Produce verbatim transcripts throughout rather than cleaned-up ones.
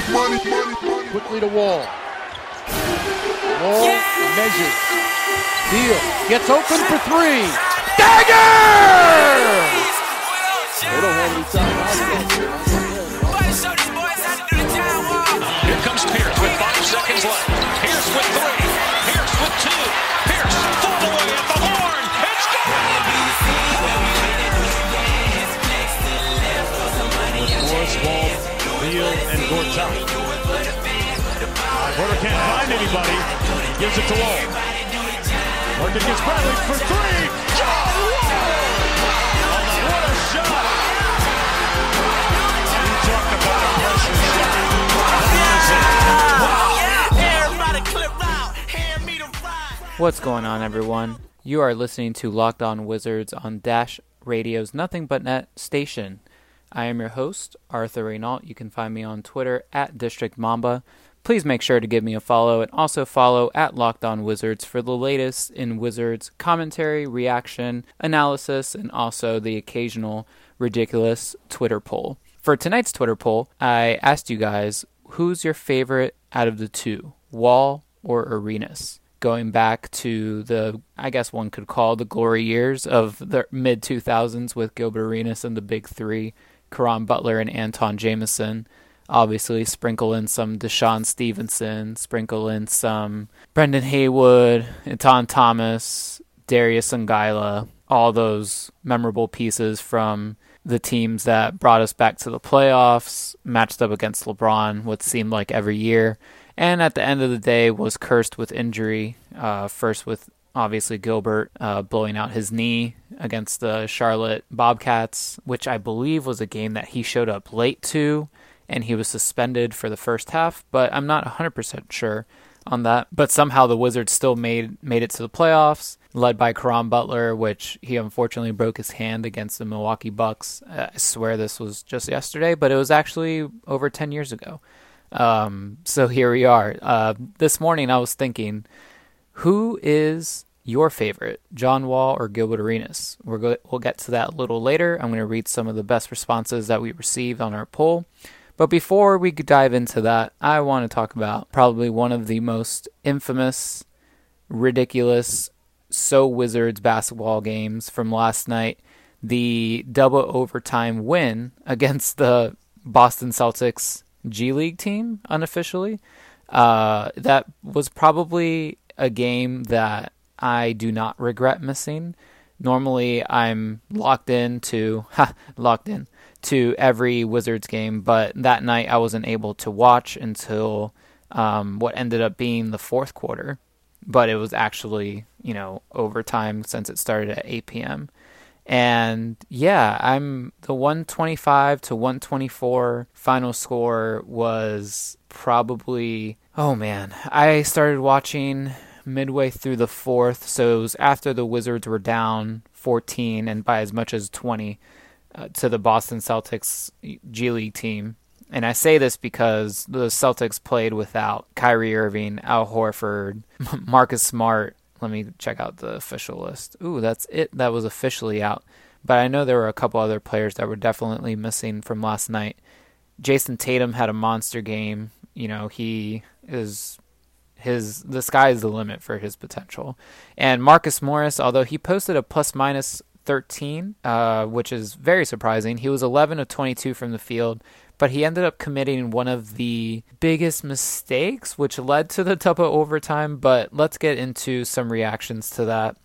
Quickly to Wall. Wall yeah! measures. Beal gets open for three. Dagger! They don't have any time. Here comes Pierce with five seconds left. Pierce with three. Pierce with two. Pierce full away at the horn. It's gone! Morris, Wall, Beal, and Gortat. Porter can't find anybody. He gives it to Wall. Working against Bradley for three. John Wall! What a shot! You talk about a pressure shot. What's going on, everyone? You are listening to Locked On Wizards on Dash Radio's Nothing But Net station. I am your host, Arthur Renault. You can find me on Twitter at District Mamba. Please make sure to give me a follow and also follow at Locked On Wizards for the latest in Wizards commentary, reaction, analysis, and also the occasional ridiculous Twitter poll. For tonight's Twitter poll, I asked you guys, who's your favorite out of the two, Wall or Arenas? Going back to the, I guess one could call the glory years of the mid two thousands with Gilbert Arenas and the big three, Caron Butler and Anton Jameson. Obviously, sprinkle in some Deshaun Stevenson, sprinkle in some Brendan Haywood, Anton Thomas, Darius Unguyla, all those memorable pieces from the teams that brought us back to the playoffs, matched up against LeBron, what seemed like every year, and at the end of the day was cursed with injury, uh, first with obviously Gilbert uh, blowing out his knee against the Charlotte Bobcats, which I believe was a game that he showed up late to, and he was suspended for the first half, but I'm not one hundred percent sure on that. But somehow the Wizards still made made it to the playoffs, led by Caron Butler, which he unfortunately broke his hand against the Milwaukee Bucks. I swear this was just yesterday, but it was actually over ten years ago. Um, so here we are. Uh, this morning I was thinking, who is your favorite, John Wall or Gilbert Arenas? We're go- we'll get to that a little later. I'm going to read some of the best responses that we received on our poll. But before we dive into that, I want to talk about probably one of the most infamous, ridiculous, so Wizards basketball games from last night. The double overtime win against the Boston Celtics G League team, unofficially. Uh, that was probably a game that I do not regret missing. Normally, I'm locked in to, ha, locked in. to every Wizards game, but that night I wasn't able to watch until um, what ended up being the fourth quarter. But it was actually, you know, overtime since it started at eight p.m. And yeah, I'm the one twenty-five to one twenty-four final score was probably, oh man, I started watching midway through the fourth, so it was after the Wizards were down fourteen and by as much as twenty. Uh, to the Boston Celtics G League team. And I say this because the Celtics played without Kyrie Irving, Al Horford, Marcus Smart. Let me check out the official list. Ooh, that's it. That was officially out. But I know there were a couple other players that were definitely missing from last night. Jason Tatum had a monster game. You know, he is... his the sky is the limit for his potential. And Marcus Morris, although he posted a plus-minus thirteen, uh, which is very surprising. He was eleven of twenty-two from the field, but he ended up committing one of the biggest mistakes, which led to the double overtime. But let's get into some reactions to that.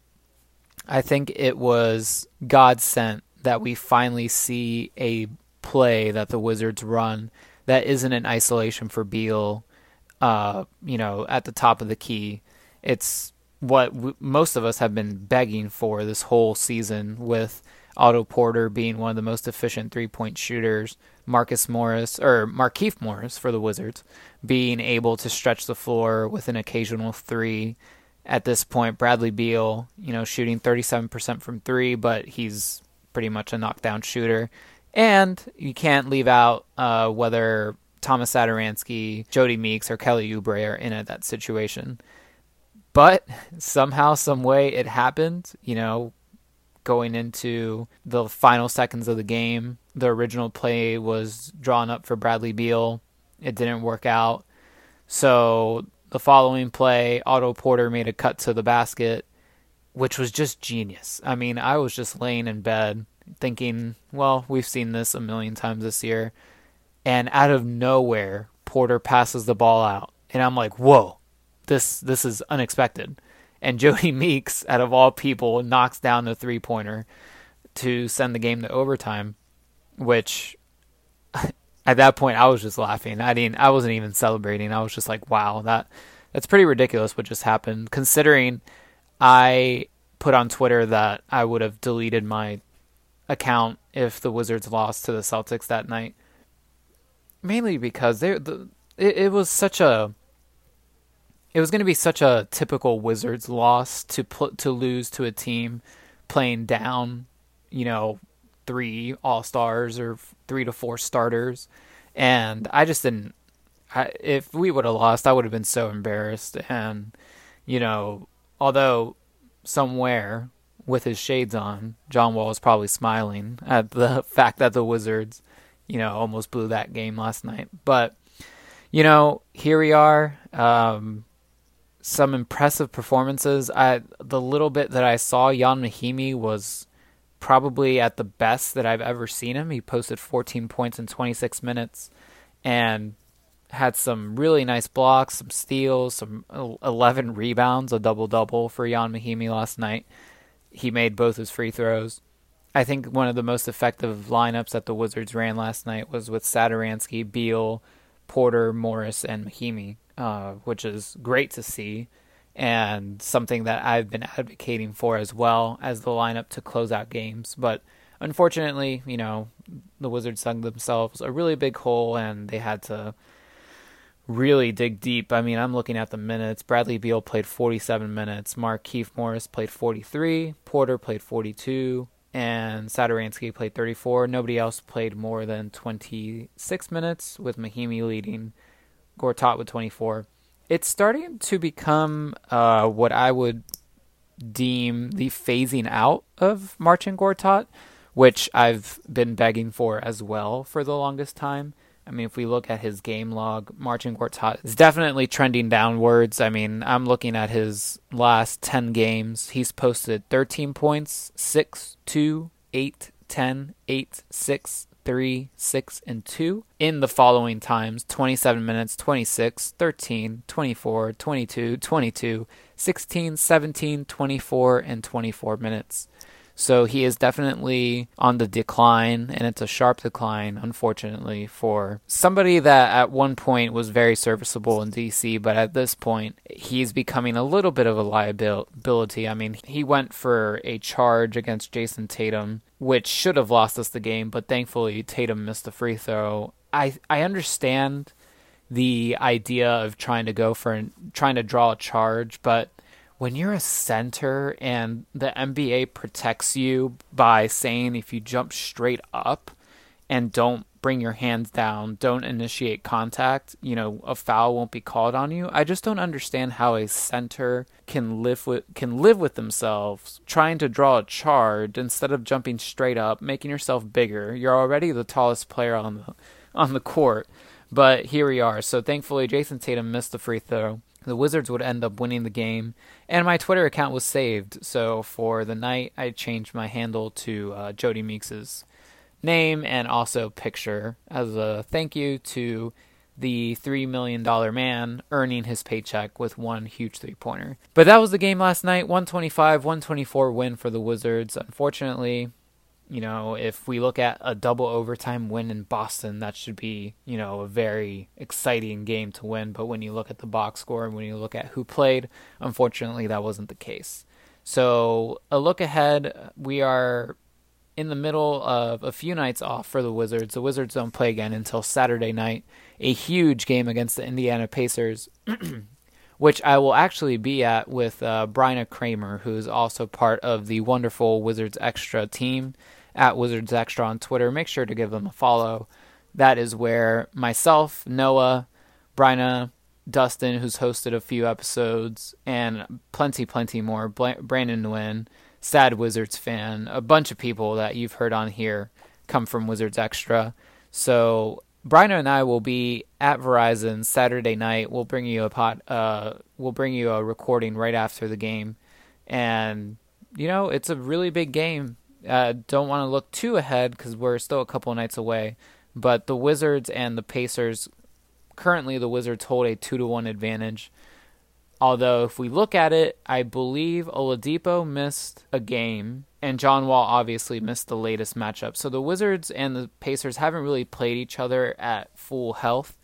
I think it was God sent that we finally see a play that the Wizards run that isn't an isolation for Beal, uh, you know, at the top of the key. It's what w- most of us have been begging for this whole season, with Otto Porter being one of the most efficient three-point shooters, Marcus Morris, or Markieff Morris for the Wizards, being able to stretch the floor with an occasional three. At this point, Bradley Beal, you know, shooting thirty-seven percent from three, but he's pretty much a knockdown shooter. And you can't leave out uh, whether Thomas Satoransky, Jody Meeks, or Kelly Oubre are in at that situation. But somehow, some way, it happened, you know, going into the final seconds of the game. The original play was drawn up for Bradley Beal, It didn't work out. So the following play, Otto Porter made a cut to the basket, which was just genius. I mean, I was just laying in bed thinking, well, we've seen this a million times this year. And out of nowhere, Porter passes the ball out. And I'm like, whoa, this this is unexpected. And Jody Meeks, out of all people, knocks down the three-pointer to send the game to overtime, which at that point I was just laughing. I didn't I wasn't even celebrating. I was just like, wow, that that's pretty ridiculous what just happened, considering I put on Twitter that I would have deleted my account if the Wizards lost to the Celtics that night. Mainly because they the it, it was such a it was going to be such a typical Wizards loss to pl- to lose to a team playing down, you know, three all-stars or three to four starters. And I just didn't I, if we would have lost, I would have been so embarrassed. And, you know, although somewhere with his shades on, John Wall is probably smiling at the fact that the Wizards, you know, almost blew that game last night. But, you know, here we are. Um, some impressive performances. I the little bit that I saw, Jan Mahimi was probably at the best that I've ever seen him. He posted fourteen points in twenty-six minutes and had some really nice blocks, some steals, some eleven rebounds, a double-double for Jan Mahimi last night. He made both his free throws. I think one of the most effective lineups that the Wizards ran last night was with Satoransky, Beal, Porter, Morris, and Mahimi, uh, which is great to see and something that I've been advocating for as well as the lineup to close out games. But unfortunately, you know, the Wizards dug themselves a really big hole and they had to really dig deep. I mean, I'm looking at the minutes. Bradley Beal played forty-seven minutes. Markieff Morris played forty-three. Porter played forty-two. And Satoransky played thirty-four. Nobody else played more than twenty-six minutes, with Mahimi leading Gortat with twenty-four. It's starting to become uh, what I would deem the phasing out of Marcin Gortat, which I've been begging for as well for the longest time. I mean, if we look at his game log, Marcin Gortat is definitely trending downwards. I mean, I'm looking at his last ten games. He's posted thirteen points, six, two, eight, ten, eight, six, three, six, and two in the following times: twenty-seven minutes, twenty-six, thirteen, twenty-four, twenty-two, twenty-two, sixteen, seventeen, twenty-four, and twenty-four minutes. So he is definitely on the decline, and it's a sharp decline, unfortunately, for somebody that at one point was very serviceable in D C, but at this point, he's becoming a little bit of a liability. I mean, he went for a charge against Jason Tatum, which should have lost us the game, but thankfully Tatum missed the free throw. I I understand the idea of trying to go for, trying to draw a charge, but when you're a center and the N B A protects you by saying if you jump straight up and don't bring your hands down, don't initiate contact, you know, a foul won't be called on you. I just don't understand how a center can live with can live with themselves trying to draw a charge instead of jumping straight up, making yourself bigger. You're already the tallest player on the on the court, but here we are. So thankfully, Jason Tatum missed the free throw. The Wizards would end up winning the game, and my Twitter account was saved. So for the night, I changed my handle to uh, Jody Meeks' name and also picture as a thank you to the three million dollars man earning his paycheck with one huge three-pointer. But that was the game last night, one twenty-five one twenty-four win for the Wizards. Unfortunately, you know, if we look at a double overtime win in Boston, that should be, you know, a very exciting game to win. But when you look at the box score and when you look at who played, unfortunately, that wasn't the case. So a look ahead, we are in the middle of a few nights off for the Wizards. The Wizards don't play again until Saturday night, a huge game against the Indiana Pacers, which I will actually be at with uh, Bryna Kramer, who is also part of the wonderful Wizards Extra team, at Wizards Extra on Twitter. Make sure to give them a follow. That is where myself, Noah, Bryna, Dustin, who's hosted a few episodes, and plenty, plenty more, Brandon Nguyen, Sad Wizards fan, a bunch of people that you've heard on here come from Wizards Extra. So Brian and I will be at Verizon Saturday night. We'll bring you a pot. Uh, we'll bring you a recording right after the game, and you know it's a really big game. Uh, don't want to look too ahead because we're still a couple of nights away. But the Wizards and the Pacers, currently the Wizards hold a two to one advantage. Although if we look at it, I believe Oladipo missed a game, and John Wall obviously missed the latest matchup. So the Wizards and the Pacers haven't really played each other at full health,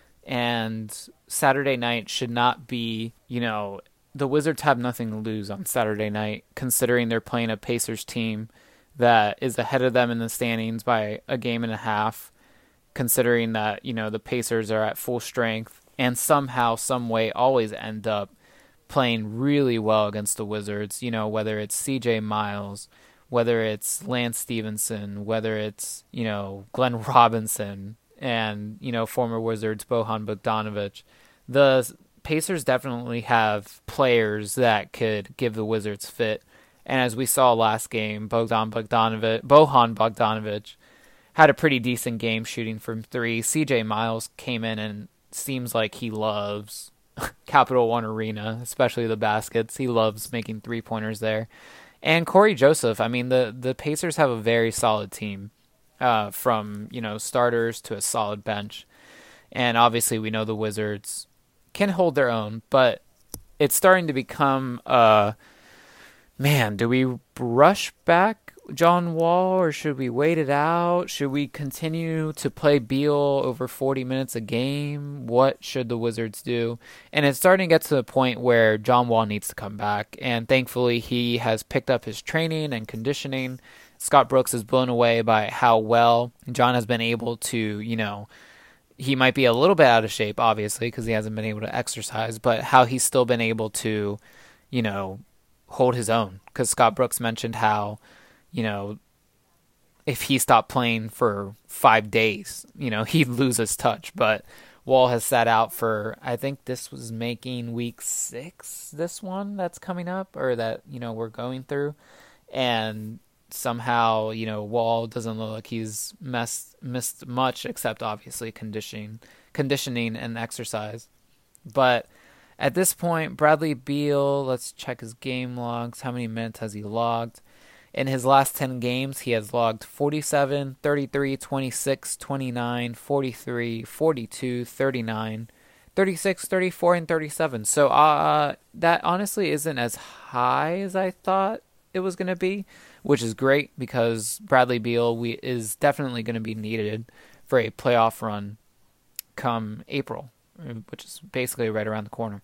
and Saturday night should not be, you know, the Wizards have nothing to lose on Saturday night, considering they're playing a Pacers team that is ahead of them in the standings by a game and a half, considering that, you know, the Pacers are at full strength and somehow, some way always end up playing really well against the Wizards, you know, whether it's C J Miles, whether it's Lance Stevenson, whether it's, you know, Glenn Robinson and, you know, former Wizards Bojan Bogdanovic. The Pacers definitely have players that could give the Wizards fit. And as we saw last game, Bogdan Bogdanovic, Bojan Bogdanovic had a pretty decent game shooting from three. C J Miles came in and seems like he loves Capital One Arena, especially the baskets. He loves making three-pointers there. And Corey Joseph, I mean, the, the Pacers have a very solid team, uh, from, you know, starters to a solid bench. And obviously we know the Wizards can hold their own, but it's starting to become, uh, man, do we rush back John Wall, or should we wait it out? Should we continue to play Beal over forty minutes a game? What should the Wizards do? And it's starting to get to the point where John Wall needs to come back, and thankfully he has picked up his training and conditioning. Scott Brooks is blown away by how well John has been able to, you know, he might be a little bit out of shape, obviously, because he hasn't been able to exercise, but how he's still been able to, you know, hold his own. Because Scott Brooks mentioned how, you know, if he stopped playing for five days, you know, he'd lose his touch. But Wall has sat out for, I think this was making week six, this one that's coming up, or that, you know, we're going through. And somehow, you know, Wall doesn't look like he's messed, missed much, except obviously conditioning, conditioning and exercise. But at this point, Bradley Beal, let's check his game logs. How many minutes has he logged? In his last ten games, he has logged forty-seven, thirty-three, twenty-six, twenty-nine, forty-three, forty-two, thirty-nine, thirty-six, thirty-four, and thirty-seven. So uh, that honestly isn't as high as I thought it was going to be, which is great because Bradley Beal we, is definitely going to be needed for a playoff run come April, which is basically right around the corner.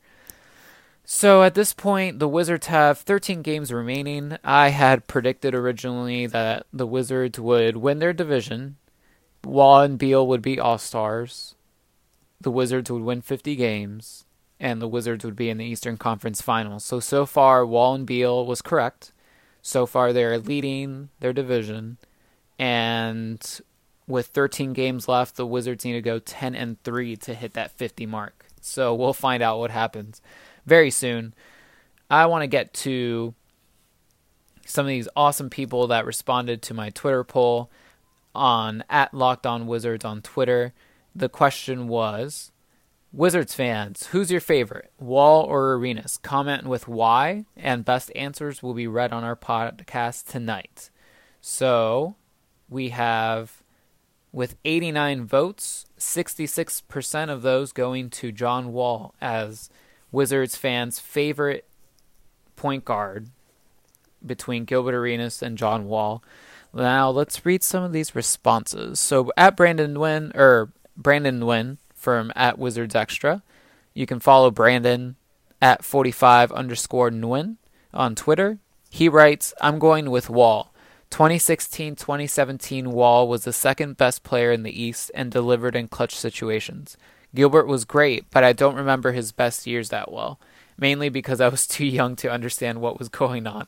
So at this point, the Wizards have thirteen games remaining. I had predicted originally that the Wizards would win their division. Wall and Beal would be all-stars. The Wizards would win fifty games, and the Wizards would be in the Eastern Conference Finals. So, so far, Wall and Beal was correct. So far, they're leading their division. And with thirteen games left, the Wizards need to go ten and three to hit that fifty mark. So we'll find out what happens very soon. I want to get to some of these awesome people that responded to my Twitter poll on at Locked On Wizards on Twitter. The question was, Wizards fans, who's your favorite, Wall or Arenas? Comment with why, and best answers will be read on our podcast tonight. So we have, with eighty-nine votes, sixty-six percent of those going to John Wall as Wizards fans' favorite point guard between Gilbert Arenas and John Wall. Now let's read some of these responses. So at Brandon Nguyen, or Brandon Nguyen from at Wizards Extra, you can follow Brandon at forty-five underscore Nguyen on Twitter. He writes, I'm going with Wall. twenty sixteen twenty seventeen Wall was the second best player in the East and delivered in clutch situations. Gilbert was great, but I don't remember his best years that well, mainly because I was too young to understand what was going on.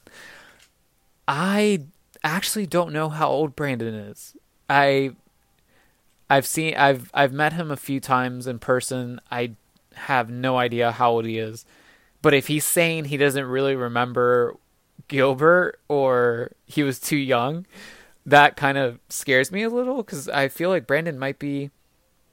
I actually don't know how old Brandon is. I I've seen I've I've met him a few times in person. I have no idea how old he is. But if he's saying he doesn't really remember Gilbert or he was too young, that kind of scares me a little because I feel like Brandon might be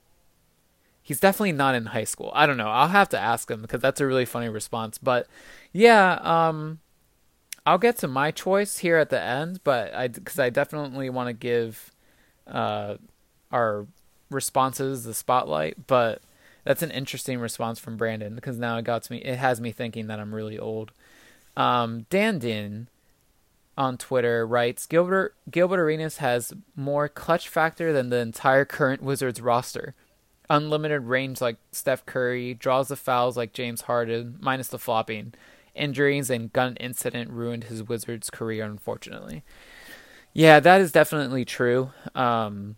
he's definitely not in high school. I don't know. I'll have to ask him because that's a really funny response. But yeah, um, I'll get to my choice here at the end, but I because I definitely want to give uh, our responses the spotlight. But that's an interesting response from Brandon because now it got to me. It has me thinking that I'm really old. Um, Dandin on Twitter writes, Gilbert Gilbert Arenas has more clutch factor than the entire current Wizards roster. Unlimited range like Steph Curry, draws the fouls like James Harden, minus the flopping. Injuries and gun incident ruined his Wizards career, unfortunately. Yeah, that is definitely true. Um,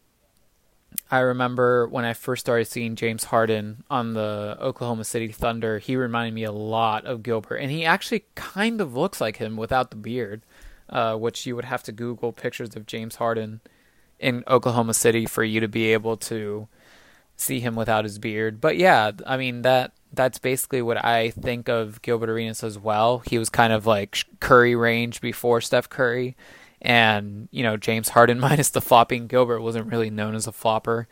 I remember when I first started seeing James Harden on the Oklahoma City Thunder, he reminded me a lot of Gilbert, and he actually kind of looks like him without the beard, uh, which you would have to Google pictures of James Harden in Oklahoma City for you to be able to see him without his beard. But yeah, I mean, that that's basically what I think of Gilbert Arenas as well. He was kind of like Curry range before Steph Curry. And, you know, James Harden minus the flopping. Gilbert wasn't really known as a flopper.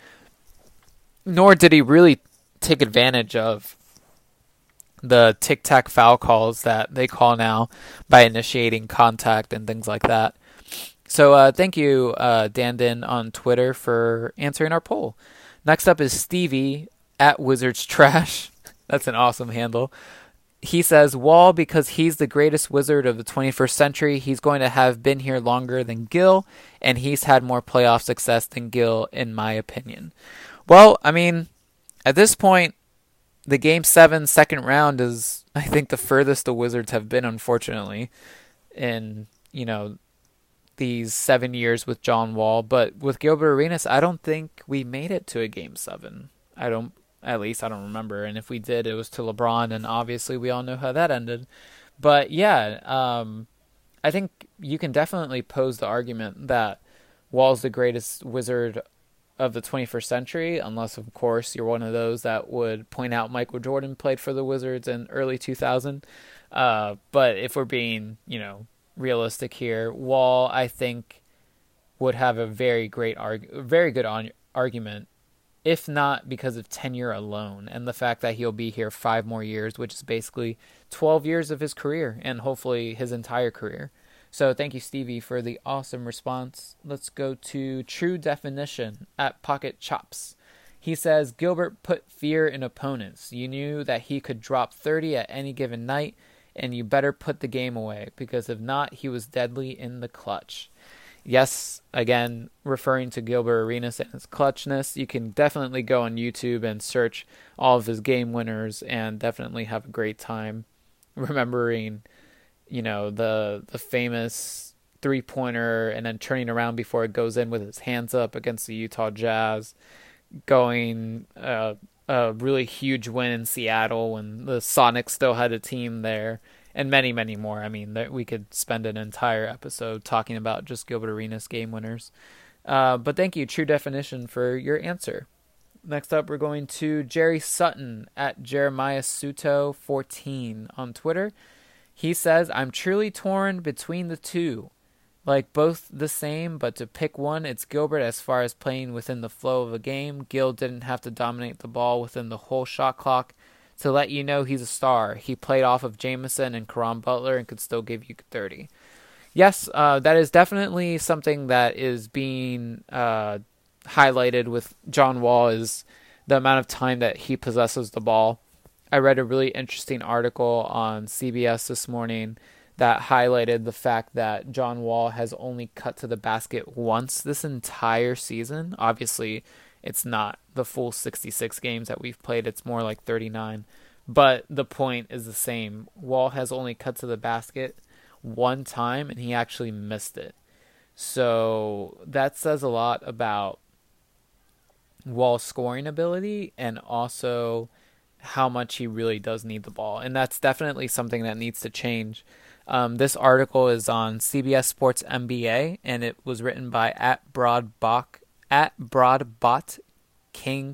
Nor did he really take advantage of the tic-tac foul calls that they call now by initiating contact and things like that. So uh, thank you, uh, Dandin on Twitter, for answering our poll. Next up is Stevie at Wizards Trash. That's an awesome handle. He says, Wall, because he's the greatest Wizard of the twenty-first century, he's going to have been here longer than Gil, and he's had more playoff success than Gil, in my opinion. Well, I mean, at this point, the Game seven second round is, I think, the furthest the Wizards have been, unfortunately, in, you know, these seven years with John Wall. But with Gilbert Arenas, I don't think we made it to a Game seven. I don't. At least I don't remember. And if we did, it was to LeBron, and obviously we all know how that ended. But yeah, um, I think you can definitely pose the argument that Wall's the greatest Wizard of the twenty-first century, unless, of course, you're one of those that would point out Michael Jordan played for the Wizards in early two thousand. Uh, but if we're being, you know, realistic here, Wall, I think, would have a very great, arg- very good on- argument, if not because of tenure alone and the fact that he'll be here five more years, which is basically twelve years of his career and hopefully his entire career. So thank you, Stevie, for the awesome response. Let's go to True Definition at Pocket Chops. He says, Gilbert put fear in opponents. You knew that he could drop thirty at any given night, and you better put the game away, because if not, he was deadly in the clutch. Yes, again, referring to Gilbert Arenas and his clutchness, you can definitely go on YouTube and search all of his game winners and definitely have a great time remembering, you know, the the famous three-pointer and then turning around before it goes in with his hands up against the Utah Jazz, going uh, a really huge win in Seattle when the Sonics still had a team there, and many, many more. I mean, we could spend an entire episode talking about just Gilbert Arenas game winners. Uh, but thank you, True Definition, for your answer. Next up, we're going to Jerry Sutton at Jeremiah Suto fourteen on Twitter. He says, I'm truly torn between the two. Like both the same, but to pick one, it's Gilbert as far as playing within the flow of a game. Gil didn't have to dominate the ball within the whole shot clock to let you know he's a star. He played off of Jameson and Caron Butler and could still give you thirty. Yes, uh, that is definitely something that is being uh, highlighted with John Wall, is the amount of time that he possesses the ball. I read a really interesting article on C B S this morning that highlighted the fact that John Wall has only cut to the basket once this entire season. Obviously, it's not the full sixty-six games that we've played. It's more like thirty-nine. But the point is the same. Wall has only cut to the basket one time, and he actually missed it. So that says a lot about Wall's scoring ability and also how much he really does need the ball. And that's definitely something that needs to change. Um, this article is on C B S Sports N B A, and it was written by at Broadbach at Broadbot King.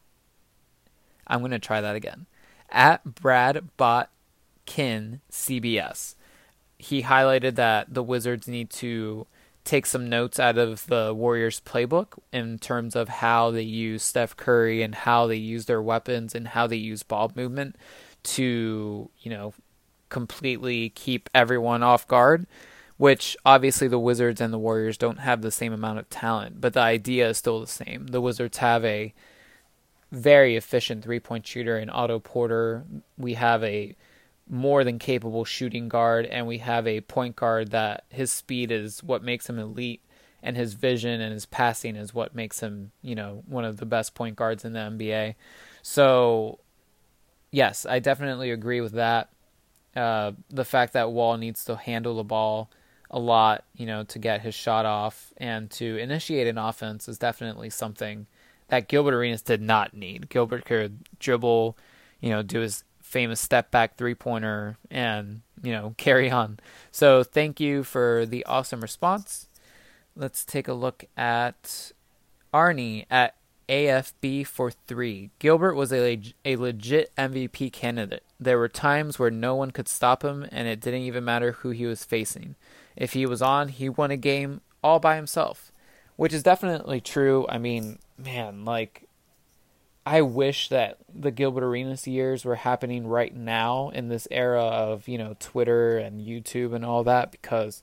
I'm going to try that again. At Brad Botkin C B S. He highlighted that the Wizards need to take some notes out of the Warriors playbook in terms of how they use Steph Curry and how they use their weapons and how they use ball movement to, you know, completely keep everyone off guard, which obviously the Wizards and the Warriors don't have the same amount of talent, but the idea is still the same. The Wizards have a very efficient three-point shooter in Otto Porter. We have a more than capable shooting guard, and we have a point guard that his speed is what makes him elite, and his vision and his passing is what makes him, you know, one of the best point guards in the N B A. So, yes, I definitely agree with that. Uh, the fact that Wall needs to handle the ball a lot, you know, to get his shot off and to initiate an offense is definitely something that Gilbert Arenas did not need. Gilbert could dribble, you know, do his famous step back three-pointer and, you know, carry on. So thank you for the awesome response. Let's take a look at Arnie at A F B for three. Gilbert was a, leg- a legit M V P candidate. There were times where no one could stop him, and it didn't even matter who he was facing. If he was on, he won a game all by himself, which is definitely true. I mean, man, like, I wish that the Gilbert Arenas years were happening right now in this era of, you know, Twitter and YouTube and all that, because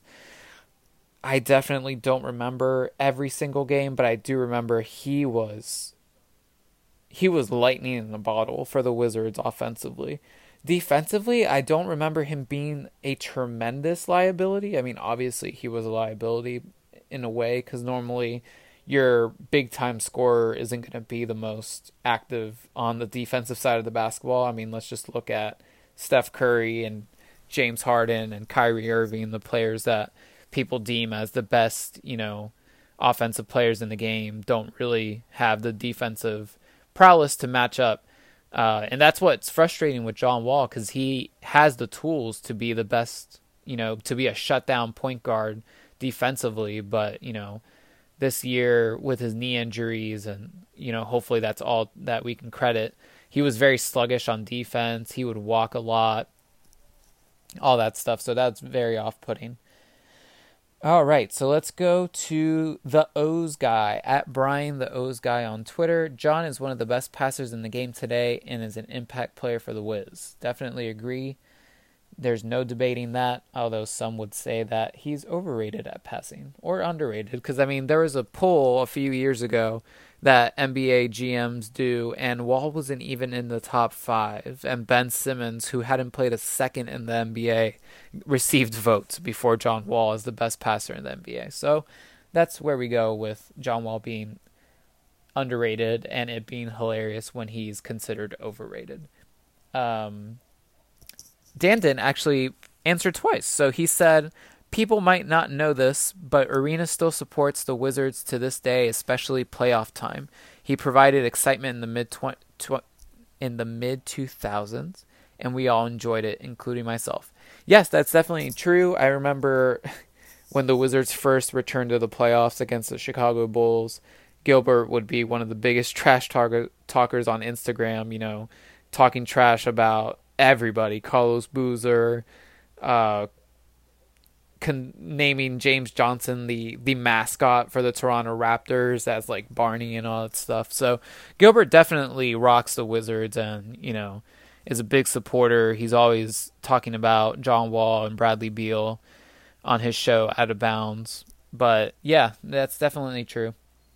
I definitely don't remember every single game, but I do remember he was he was lightning in a bottle for the Wizards offensively. Defensively, I don't remember him being a tremendous liability. I mean, obviously he was a liability in a way, because normally your big-time scorer isn't going to be the most active on the defensive side of the basketball. I mean, let's just look at Steph Curry and James Harden and Kyrie Irving, the players that people deem as the best, you know, offensive players in the game, don't really have the defensive prowess to match up. Uh, and that's what's frustrating with John Wall, because he has the tools to be the best, you know, to be a shutdown point guard defensively, but, you know, this year with his knee injuries, and, you know, hopefully that's all that we can credit, he was very sluggish on defense. He would walk a lot, all that stuff. So that's very off-putting. All right, so let's go to the O's guy, at Brian the O's guy on Twitter. John is one of the best passers in the game today and is an impact player for the Wiz. Definitely agree. There's no debating that, although some would say that he's overrated at passing or underrated. Because, I mean, there was a poll a few years ago that N B A G Ms do, and Wall wasn't even in the top five. And Ben Simmons, who hadn't played a second in the N B A, received votes before John Wall as the best passer in the N B A. So that's where we go with John Wall being underrated and it being hilarious when he's considered overrated. Um... Dandon actually answered twice. So he said, people might not know this, but Arenas still supports the Wizards to this day, especially playoff time. He provided excitement in the mid tw- tw- in the mid two thousands, and we all enjoyed it, including myself. Yes, that's definitely true. I remember when the Wizards first returned to the playoffs against the Chicago Bulls, Gilbert would be one of the biggest trash talk- talkers on Instagram, you know, talking trash about everybody, Carlos Boozer, uh, con- naming James Johnson the, the mascot for the Toronto Raptors as like Barney and all that stuff. So Gilbert definitely rocks the Wizards and, you know, is a big supporter. He's always talking about John Wall and Bradley Beal on his show Out of Bounds. But yeah, that's definitely true.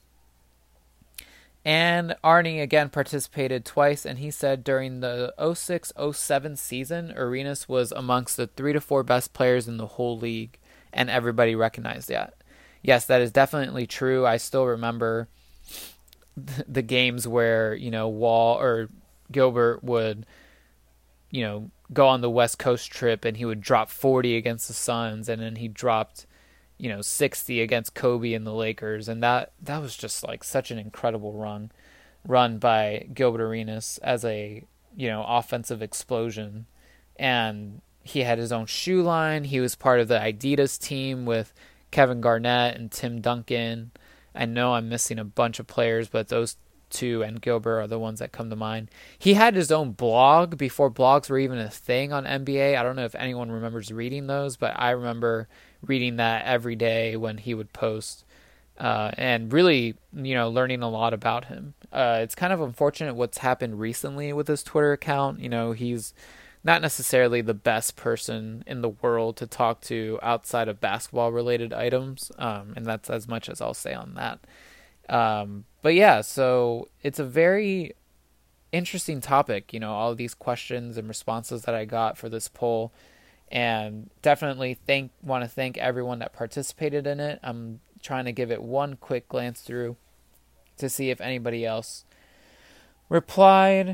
And Arnie again participated twice, and he said during the oh six oh seven season, Arenas was amongst the three to four best players in the whole league, and everybody recognized that. Yes, that is definitely true. I still remember the games where, you know, Wall or Gilbert would, you know, go on the West Coast trip, and he would drop forty against the Suns, and then he dropped, you know, sixty against Kobe and the Lakers. And that, that was just like such an incredible run, run by Gilbert Arenas as a, you know, offensive explosion. And he had his own shoe line. He was part of the Adidas team with Kevin Garnett and Tim Duncan. I know I'm missing a bunch of players, but those two and Gilbert are the ones that come to mind. He had his own blog before blogs were even a thing on N B A. I don't know if anyone remembers reading those, but I remember reading that every day when he would post, uh, and really, you know, learning a lot about him. Uh, it's kind of unfortunate what's happened recently with his Twitter account. You know, he's not necessarily the best person in the world to talk to outside of basketball-related items, um, and that's as much as I'll say on that. Um, but yeah, so it's a very interesting topic, you know, all of these questions and responses that I got for this poll, and definitely thank want to thank everyone that participated in it. I'm trying to give it one quick glance through to see if anybody else replied.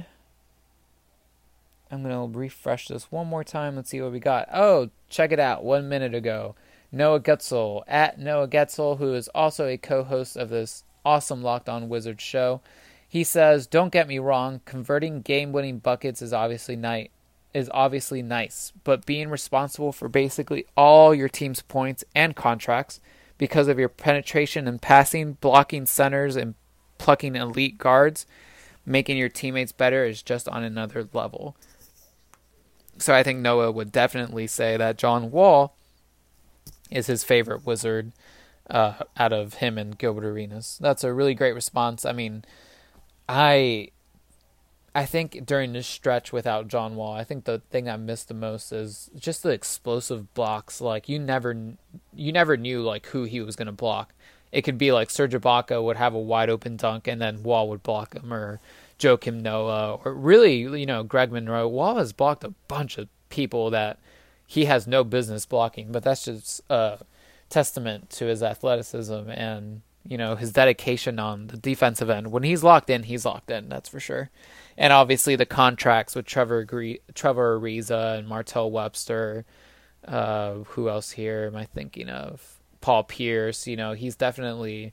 I'm going to refresh this one more time. Let's see what we got. Oh, check it out. One minute ago, Noah Getzel, at Noah Getzel, who is also a co-host of this awesome Locked On Wizards show. He says, don't get me wrong, converting game-winning buckets is obviously nice, is obviously nice, but being responsible for basically all your team's points and contracts because of your penetration and passing, blocking centers, and plucking elite guards, making your teammates better is just on another level. So I think Noah would definitely say that John Wall is his favorite Wizard uh, out of him and Gilbert Arenas. That's a really great response. I mean, I I think during this stretch without John Wall, I think the thing I missed the most is just the explosive blocks. Like you never you never knew like who he was going to block. It could be like Serge Ibaka would have a wide open dunk and then Wall would block him, or Joakim Noah, or really, you know, Greg Monroe. Wall has blocked a bunch of people that he has no business blocking, but that's just a testament to his athleticism and, you know, his dedication on the defensive end. When he's locked in, he's locked in, that's for sure. And obviously the contracts with Trevor Gre- Trevor Ariza and Martell Webster. Uh, who else here am I thinking of? Paul Pierce. You know, he's definitely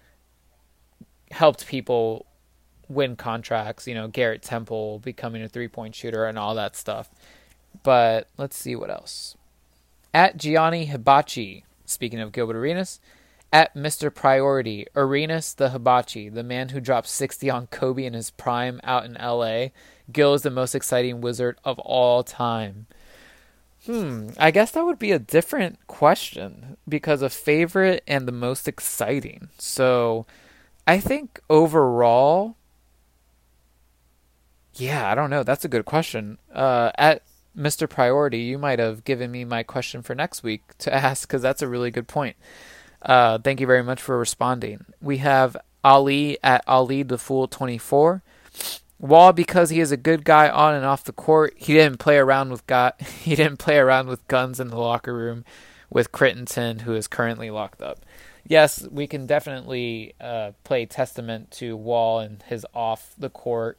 helped people win contracts, you know, Garrett Temple becoming a three-point shooter and all that stuff. But let's see what else. At Gianni Hibachi, speaking of Gilbert Arenas, at Mister Priority, Arenas the Hibachi, the man who dropped sixty on Kobe in his prime out in L A. Gil is the most exciting Wizard of all time. Hmm, I guess that would be a different question because of favorite and the most exciting. So I think overall, yeah, I don't know. That's a good question. Uh, at Mister Priority, you might have given me my question for next week to ask because that's a really good point. Uh, thank you very much for responding. We have Ali at Ali the Fool twenty-four. Wall, because he is a good guy on and off the court, he didn't play around with got he didn't play around with guns in the locker room with Crittenton, who is currently locked up. Yes, we can definitely uh, play testament to Wall and his off the court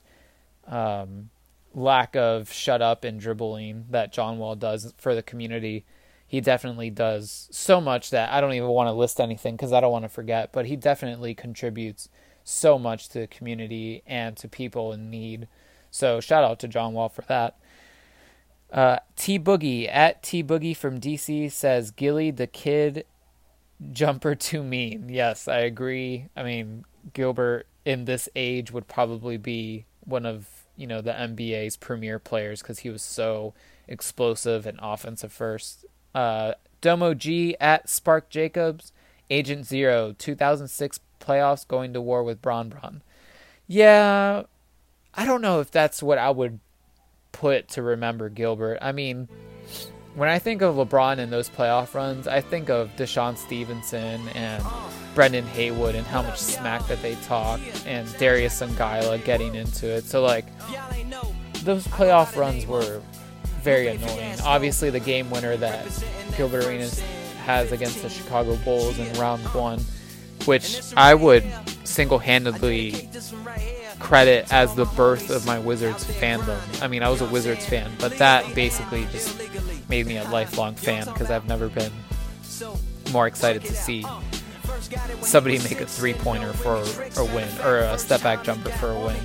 um, lack of shut up and dribbling that John Wall does for the community. He definitely does so much that I don't even want to list anything because I don't want to forget, but he definitely contributes so much to the community and to people in need. So shout out to John Wall for that. Uh, T Boogie at T Boogie from D C says Gilly the Kid jumper too mean. Yes, I agree. I mean, Gilbert in this age would probably be one of, you know, the N B A's premier players because he was so explosive and offensive first. Uh, Domo G at Spark Jacobs, Agent Zero, two thousand six playoffs going to war with Bron Bron. Yeah, I don't know if that's what I would put to remember Gilbert. I mean, when I think of LeBron in those playoff runs, I think of Deshaun Stevenson and Brendan Haywood and how much smack that they talk, and Darius Sungila getting into it. So, like, those playoff runs were very annoying. Obviously, the game winner that Gilbert Arenas has against the Chicago Bulls in round one, which I would single-handedly credit as the birth of my Wizards fandom. I mean, I was a Wizards fan, but that basically just made me a lifelong fan because I've never been more excited to see somebody make a three-pointer for a win, or a step-back jumper for a win.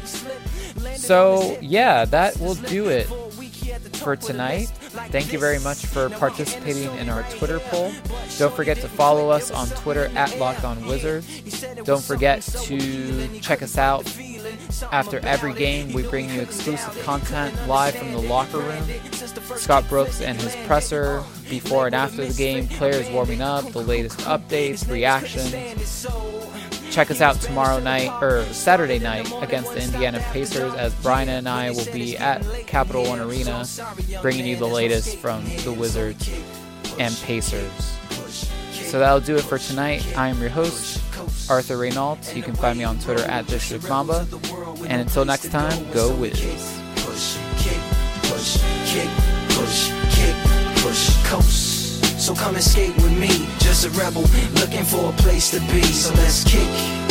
So, yeah, that will do it for tonight. Thank you very much for participating in our Twitter poll. Don't forget to follow us on Twitter at Locked On Wizards. Don't forget to check us out After every game, we bring you exclusive content live from the locker room. Scott Brooks and his presser before and after the game, players warming up, the latest updates, reactions. Check us out tomorrow night, or Saturday night, against the Indiana Pacers, as Brian and I will be at Capital One Arena, bringing you the latest from the Wizards and Pacers. So that'll do it for tonight. I am your host, Arthur Reynolds. You can find me on Twitter at District Mamba. And until next time, go Wiz. Push, kick, push, kick, push, kick, push, coast. So come and skate with me, just a rebel looking for a place to be. So let's kick.